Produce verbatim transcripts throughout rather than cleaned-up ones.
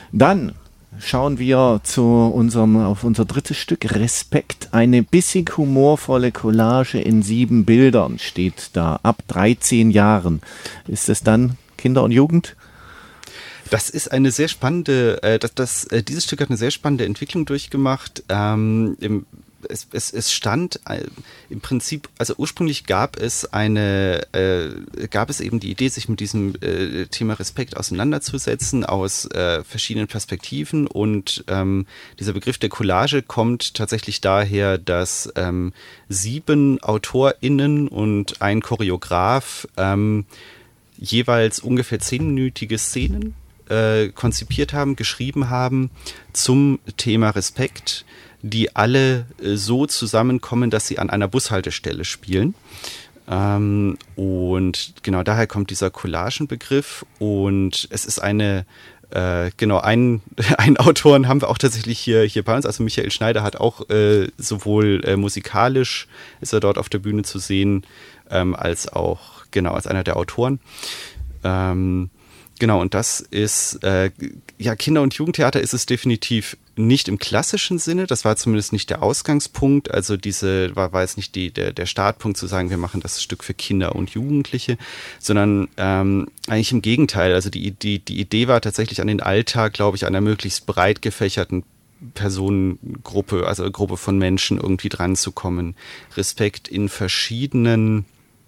Dann schauen wir zu unserem, auf unser drittes Stück, Respekt. Eine bissig humorvolle Collage in sieben Bildern steht da, ab dreizehn Jahren. Ist es dann Kinder und Jugend? Das ist eine sehr spannende, äh, das, das, äh, dieses Stück hat eine sehr spannende Entwicklung durchgemacht. Ähm, im, es, es, es stand äh, im Prinzip, also ursprünglich gab es eine, äh, gab es eben die Idee, sich mit diesem äh, Thema Respekt auseinanderzusetzen aus äh, verschiedenen Perspektiven, und ähm, dieser Begriff der Collage kommt tatsächlich daher, dass ähm, sieben AutorInnen und ein Choreograf ähm, jeweils ungefähr zehnminütige Szenen äh, konzipiert haben, geschrieben haben zum Thema Respekt, die alle äh, so zusammenkommen, dass sie an einer Bushaltestelle spielen. Ähm, und genau daher kommt dieser Collagenbegriff, und es ist eine Äh, genau, einen, einen Autoren haben wir auch tatsächlich hier, hier bei uns, also Michael Schneider hat auch äh, sowohl äh, musikalisch ist er dort auf der Bühne zu sehen, ähm, als auch, genau, als einer der Autoren. Ähm, genau, und das ist, äh, ja, Kinder- und Jugendtheater ist es definitiv nicht im klassischen Sinne, das war zumindest nicht der Ausgangspunkt, also diese, war, war jetzt nicht die, der, der Startpunkt zu sagen, wir machen das Stück für Kinder und Jugendliche, sondern ähm, eigentlich im Gegenteil, also die, die, die Idee war tatsächlich an den Alltag, glaube ich, einer möglichst breit gefächerten Personengruppe, also Gruppe von Menschen irgendwie dran zu kommen. Respekt in verschiedenen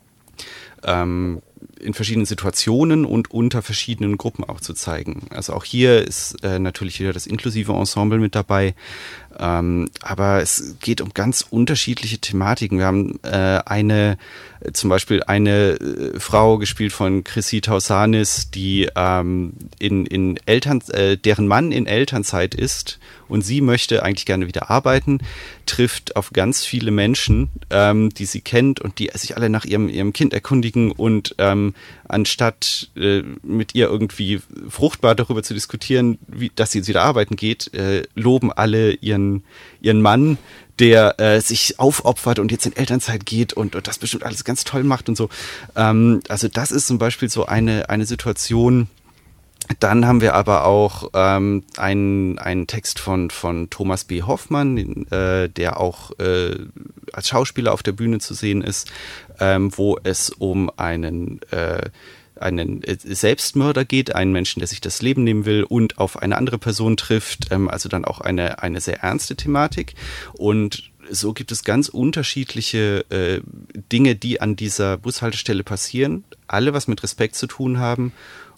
ähm, in verschiedenen Situationen und unter verschiedenen Gruppen auch zu zeigen. Also auch hier ist äh, natürlich wieder das inklusive Ensemble mit dabei, ähm, aber es geht um ganz unterschiedliche Thematiken. Wir haben äh, eine, äh, zum Beispiel eine äh, Frau, gespielt von Chrissy Tausanis, die ähm, in, in Eltern, äh, deren Mann in Elternzeit ist, und sie möchte eigentlich gerne wieder arbeiten, trifft auf ganz viele Menschen, ähm, die sie kennt und die sich alle nach ihrem, ihrem Kind erkundigen, und ähm, anstatt äh, mit ihr irgendwie fruchtbar darüber zu diskutieren, wie, dass sie jetzt wieder arbeiten geht, äh, loben alle ihren, ihren Mann, der äh, sich aufopfert und jetzt in Elternzeit geht und, und das bestimmt alles ganz toll macht und so. Ähm, also das ist zum Beispiel so eine, eine Situation. Dann haben wir aber auch ähm, einen, einen Text von, von Thomas B. Hoffmann, äh, der auch äh, als Schauspieler auf der Bühne zu sehen ist, ähm, wo es um einen, äh, einen Selbstmörder geht, einen Menschen, der sich das Leben nehmen will und auf eine andere Person trifft, ähm, also dann auch eine, eine sehr ernste Thematik. Und so gibt es ganz unterschiedliche äh, Dinge, die an dieser Bushaltestelle passieren, alle was mit Respekt zu tun haben.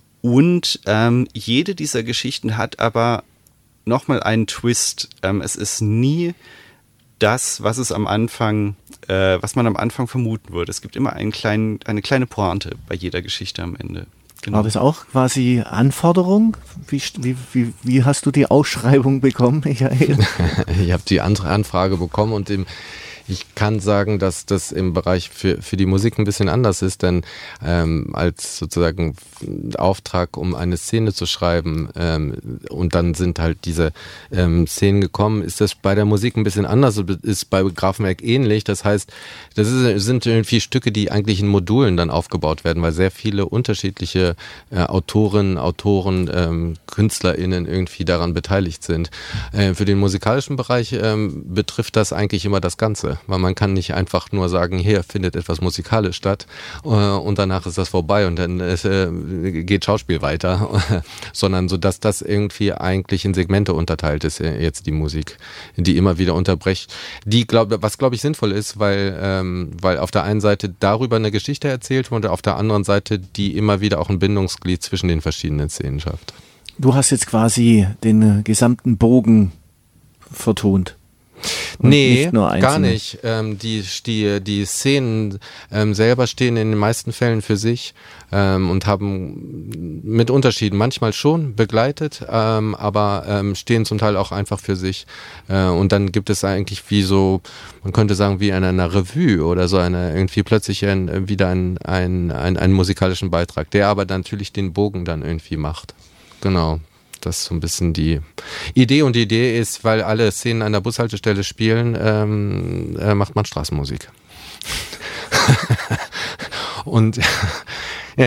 Und ähm, jede dieser Geschichten hat aber nochmal einen Twist. Ähm, es ist nie das, was es am Anfang, äh, was man am Anfang vermuten würde. Es gibt immer einen kleinen, eine kleine Pointe bei jeder Geschichte am Ende. Genau. War das auch quasi Anforderung? Wie, wie, wie, wie hast du die Ausschreibung bekommen, Michael? Ich habe die Anfrage bekommen, und im Ich kann sagen, dass das im Bereich für, für die Musik ein bisschen anders ist, denn ähm, als sozusagen Auftrag, um eine Szene zu schreiben, ähm, und dann sind halt diese ähm, Szenen gekommen, ist das bei der Musik ein bisschen anders, ist bei Grafenberg ähnlich. Das heißt, das ist, sind irgendwie Stücke, die eigentlich in Modulen dann aufgebaut werden, weil sehr viele unterschiedliche äh, Autorinnen, Autoren, ähm, KünstlerInnen irgendwie daran beteiligt sind. Äh, für den musikalischen Bereich ähm, betrifft das eigentlich immer das Ganze. Weil man kann nicht einfach nur sagen, hier findet etwas musikalisch statt äh, und danach ist das vorbei und dann äh, geht Schauspiel weiter, sondern so, dass das irgendwie eigentlich in Segmente unterteilt ist, äh, jetzt die Musik, die immer wieder unterbricht. Die glaube, was glaube ich sinnvoll ist, weil ähm, weil auf der einen Seite darüber eine Geschichte erzählt wird und auf der anderen Seite die immer wieder auch ein Bindungsglied zwischen den verschiedenen Szenen schafft. Du hast jetzt quasi den gesamten Bogen vertont. Und nee, nicht nur gar nicht. Ähm, die, die, die Szenen ähm, selber stehen in den meisten Fällen für sich ähm, und haben mit Unterschieden manchmal schon begleitet, ähm, aber ähm, stehen zum Teil auch einfach für sich. Äh, und dann gibt es eigentlich wie so, man könnte sagen, wie in einer Revue oder so eine irgendwie plötzlich ein, wieder ein, ein, ein, einen musikalischen Beitrag, der aber natürlich den Bogen dann irgendwie macht. Genau. Das ist so ein bisschen die Idee. Und die Idee ist, weil alle Szenen an der Bushaltestelle spielen, ähm, äh, macht man Straßenmusik. Und ja, ja.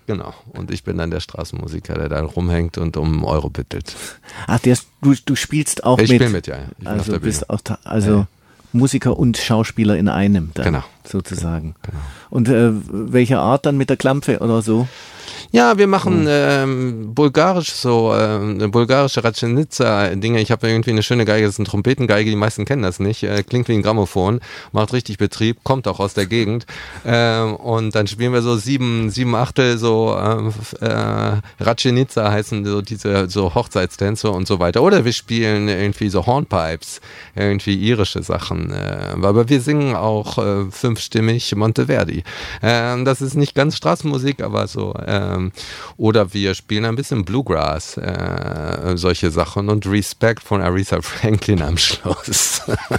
Genau. Und ich bin dann der Straßenmusiker, der da rumhängt und um Euro bittelt. Ach, der, du, du spielst auch ich mit? Ich spiele mit, ja. Ich also bin bist auch, also ja. Musiker und Schauspieler in einem dann, genau. sozusagen. Genau. Und äh, welche Art dann mit der Klampfe oder so? Ja, wir machen ähm, bulgarisch so, ähm, bulgarische Ratschenitzer-Dinge. Ich habe irgendwie eine schöne Geige, das ist eine Trompetengeige, die meisten kennen das nicht. Äh, klingt wie ein Grammophon, macht richtig Betrieb, kommt auch aus der Gegend. Ähm, und dann spielen wir so sieben, sieben Achtel, so ähm, äh, Ratschenitzer heißen so diese so Hochzeitstänze und so weiter. Oder wir spielen irgendwie so Hornpipes, irgendwie irische Sachen. Äh, aber wir singen auch äh, fünfstimmig Monteverdi. Ähm, das ist nicht ganz Straßenmusik, aber so ähm, oder wir spielen ein bisschen Bluegrass, äh, solche Sachen und Respect von Aretha Franklin am Schluss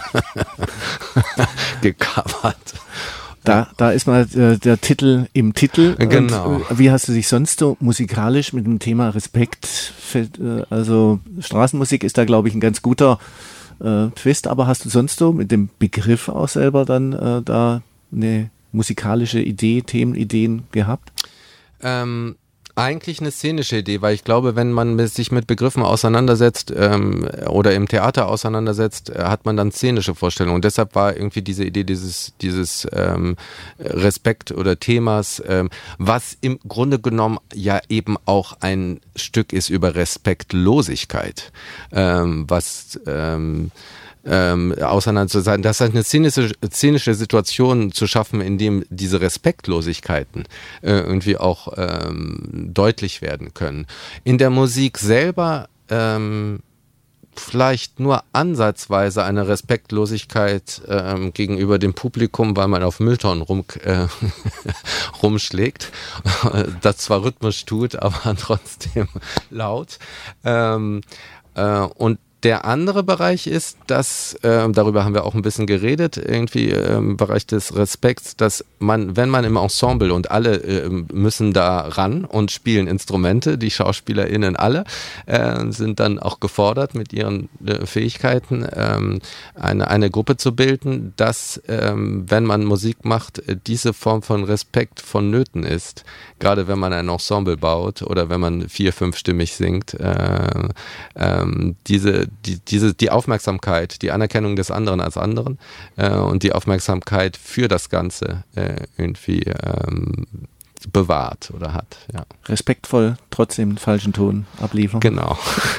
gecovert. Da, da ist mal äh, der Titel im Titel. Genau. Und, äh, wie hast du dich sonst so musikalisch mit dem Thema Respekt, äh, also Straßenmusik ist da glaube ich ein ganz guter äh, Twist, aber hast du sonst so mit dem Begriff auch selber dann äh, da eine musikalische Idee, Themenideen gehabt? Ähm, eigentlich eine szenische Idee, weil ich glaube, wenn man sich mit Begriffen auseinandersetzt ähm, oder im Theater auseinandersetzt, äh, hat man dann szenische Vorstellungen. Und deshalb war irgendwie diese Idee dieses, dieses ähm, Respekt oder Themas, ähm, was im Grunde genommen ja eben auch ein Stück ist über Respektlosigkeit, ähm, was ähm, Ähm, auseinander zu sein, das ist eine szenische, szenische Situation zu schaffen, in dem diese Respektlosigkeiten äh, irgendwie auch ähm, deutlich werden können. In der Musik selber ähm, vielleicht nur ansatzweise eine Respektlosigkeit ähm, gegenüber dem Publikum, weil man auf Mülltonnen rum, äh, rumschlägt, das zwar rhythmisch tut, aber trotzdem laut. Ähm, äh, und Der andere Bereich ist, dass, äh, darüber haben wir auch ein bisschen geredet, irgendwie äh, im Bereich des Respekts, dass man, wenn man im Ensemble und alle äh, müssen da ran und spielen Instrumente, die SchauspielerInnen alle, äh, sind dann auch gefordert mit ihren äh, Fähigkeiten, ähm, eine, eine Gruppe zu bilden, dass, ähm, wenn man Musik macht, äh, diese Form von Respekt vonnöten ist. Gerade wenn man ein Ensemble baut oder wenn man vier-, fünfstimmig singt, äh, ähm, diese Die, diese, die Aufmerksamkeit, die Anerkennung des anderen als anderen äh, und die Aufmerksamkeit für das Ganze äh, irgendwie ähm, bewahrt oder hat. Ja. Respektvoll trotzdem den falschen Ton abliefern. Genau.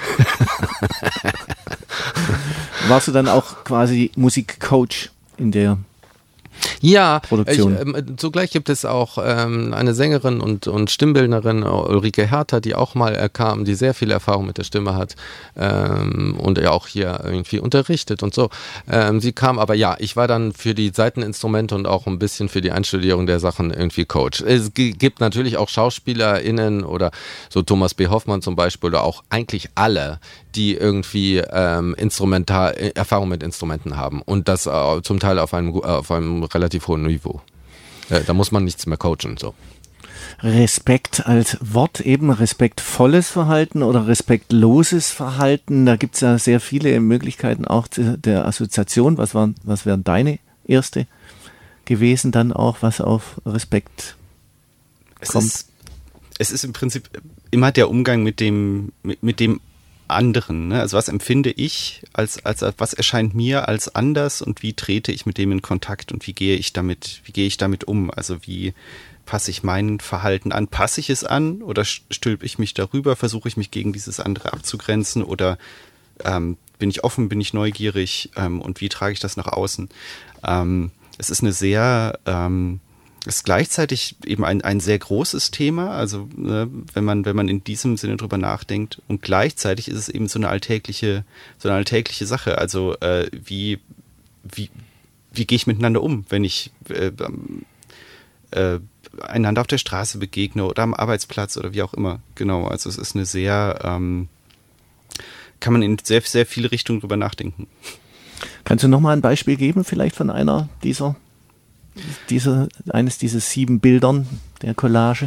Warst du dann auch quasi Musikcoach in der Ja, Produktion. Ich, äh, zugleich gibt es auch ähm, eine Sängerin und, und Stimmbildnerin, Ulrike Hertha, die auch mal äh, kam, die sehr viel Erfahrung mit der Stimme hat ähm, und ja auch hier irgendwie unterrichtet und so. Ähm, sie kam, aber ja, ich war dann für die Saiteninstrumente und auch ein bisschen für die Einstudierung der Sachen irgendwie Coach. Es g- gibt natürlich auch SchauspielerInnen oder so Thomas B. Hoffmann zum Beispiel oder auch eigentlich alle, die irgendwie ähm, Instrumental Erfahrung mit Instrumenten haben und das äh, zum Teil auf einem, auf einem relativ hohen Niveau. Äh, da muss man nichts mehr coachen. So. Respekt als Wort, eben respektvolles Verhalten oder respektloses Verhalten, da gibt es ja sehr viele Möglichkeiten auch der Assoziation. Was waren, was wären deine erste gewesen dann auch, was auf Respekt es kommt? Ist, es ist im Prinzip immer der Umgang mit dem, mit, mit dem anderen, ne? Also was empfinde ich als, als, als, was erscheint mir als anders und wie trete ich mit dem in Kontakt und wie gehe ich damit, wie gehe ich damit um? Also wie passe ich mein Verhalten an? Passe ich es an oder stülpe ich mich darüber? Versuche ich mich gegen dieses andere abzugrenzen oder ähm, bin ich offen, bin ich neugierig ähm, und wie trage ich das nach außen? Ähm, es ist eine sehr ähm, ist gleichzeitig eben ein, ein sehr großes Thema, also ne, wenn man wenn man in diesem Sinne drüber nachdenkt und gleichzeitig ist es eben so eine alltägliche so eine alltägliche Sache, also äh, wie wie wie gehe ich miteinander um, wenn ich äh, äh, einander auf der Straße begegne oder am Arbeitsplatz oder wie auch immer, genau, also es ist eine sehr ähm, kann man in sehr sehr viele Richtungen drüber nachdenken. Kannst du noch mal ein Beispiel geben, vielleicht von einer dieser Diese, eines dieser sieben Bildern der Collage?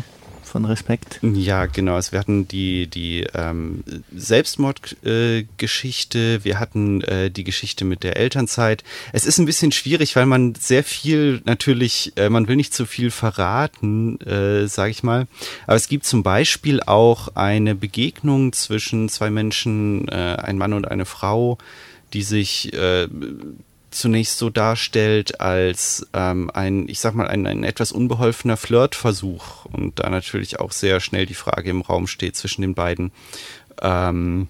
von Respekt? Ja, genau. Also wir hatten die, die ähm, Selbstmordgeschichte, äh, wir hatten äh, die Geschichte mit der Elternzeit. Es ist ein bisschen schwierig, weil man sehr viel natürlich, äh, man will nicht zu viel verraten, äh, sage ich mal. Aber es gibt zum Beispiel auch eine Begegnung zwischen zwei Menschen, äh, ein Mann und eine Frau, die sich äh, zunächst so darstellt als ähm, ein, ich sag mal, ein, ein etwas unbeholfener Flirtversuch und da natürlich auch sehr schnell die Frage im Raum steht zwischen den beiden, ähm,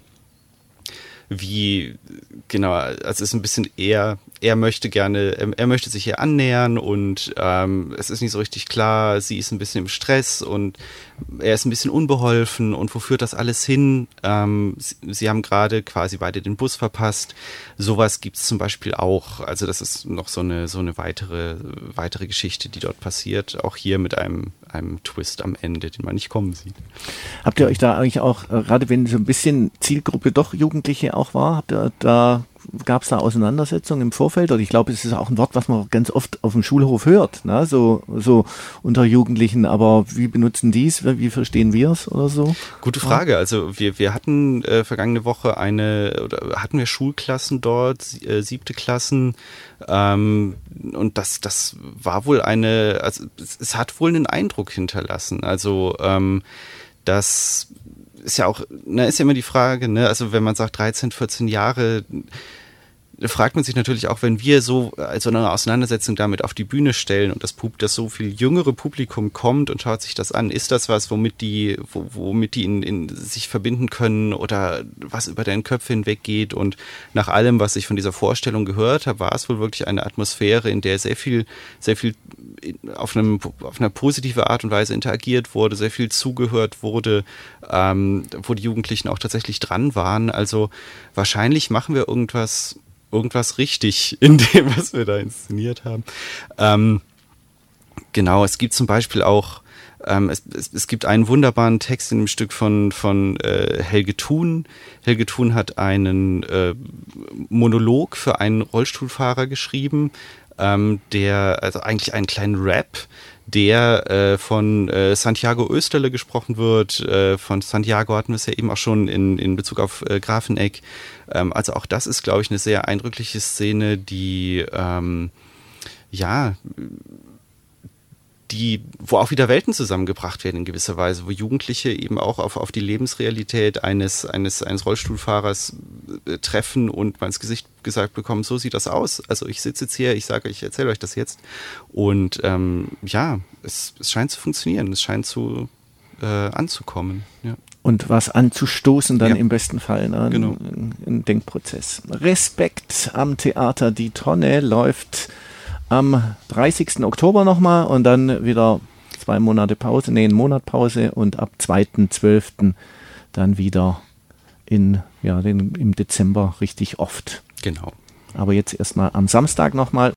wie, genau, also es ist ein bisschen eher, er möchte gerne, er möchte sich ihr annähern und ähm, es ist nicht so richtig klar, sie ist ein bisschen im Stress und er ist ein bisschen unbeholfen und wo führt das alles hin? Ähm, sie, sie haben gerade quasi beide den Bus verpasst. Sowas gibt es zum Beispiel auch. Also das ist noch so eine so eine weitere weitere Geschichte, die dort passiert. Auch hier mit einem einem Twist am Ende, den man nicht kommen sieht. Habt ihr euch da eigentlich auch, gerade wenn so ein bisschen Zielgruppe doch Jugendliche auch war, habt ihr da gab es da Auseinandersetzungen im Vorfeld? Oder ich glaube, es ist auch ein Wort, was man ganz oft auf dem Schulhof hört, ne? so, so unter Jugendlichen. Aber wie benutzen die es? Wie verstehen wir es oder so? Gute Frage. Also wir, wir hatten äh, vergangene Woche eine, oder hatten wir Schulklassen dort, äh, siebte Klassen. Ähm, und das, das war wohl eine, also es, es hat wohl einen Eindruck hinterlassen. Also ähm, das ist ja auch, ne, ist ja immer die Frage, ne, also wenn man sagt dreizehn, vierzehn Jahre, da fragt man sich natürlich auch, wenn wir so also eine Auseinandersetzung damit auf die Bühne stellen und das, Pub, das so viel jüngere Publikum kommt und schaut sich das an, ist das was, womit die, wo, womit die in, in sich verbinden können oder was über deren Köpfe hinweg geht? Und nach allem, was ich von dieser Vorstellung gehört habe, war es wohl wirklich eine Atmosphäre, in der sehr viel, sehr viel auf, einem, auf eine positive Art und Weise interagiert wurde, sehr viel zugehört wurde, ähm, wo die Jugendlichen auch tatsächlich dran waren. Also wahrscheinlich machen wir irgendwas irgendwas richtig in dem, was wir da inszeniert haben. Ähm, genau, es gibt zum Beispiel auch, ähm, es, es, es gibt einen wunderbaren Text in dem Stück von, von äh, Helge Thun. Helge Thun hat einen äh, Monolog für einen Rollstuhlfahrer geschrieben, ähm, der, also eigentlich einen kleinen Rap, der äh, von äh, Santiago Oesterle gesprochen wird. Äh, von Santiago hatten wir es ja eben auch schon in, in Bezug auf äh, Grafeneck. Ähm, also auch das ist, glaube ich, eine sehr eindrückliche Szene, die ähm, ja, die, wo auch wieder Welten zusammengebracht werden in gewisser Weise, wo Jugendliche eben auch auf, auf die Lebensrealität eines, eines, eines Rollstuhlfahrers äh, treffen und mal ins Gesicht gesagt bekommen, so sieht das aus. Also ich sitze jetzt hier, ich sage, ich erzähle euch das jetzt. Und ähm, ja, es, es scheint zu funktionieren, es scheint zu äh, anzukommen. Ja. Und was anzustoßen dann ja. im besten Fall, ne? Genau. Ein, ein Denkprozess. Respekt am Theater Die Tonne läuft am dreißigsten Oktober nochmal und dann wieder zwei Monate Pause, nee, einen Monat Pause und ab zweiten zwölften dann wieder in, ja, den, im Dezember richtig oft. Genau. Aber jetzt erstmal am Samstag nochmal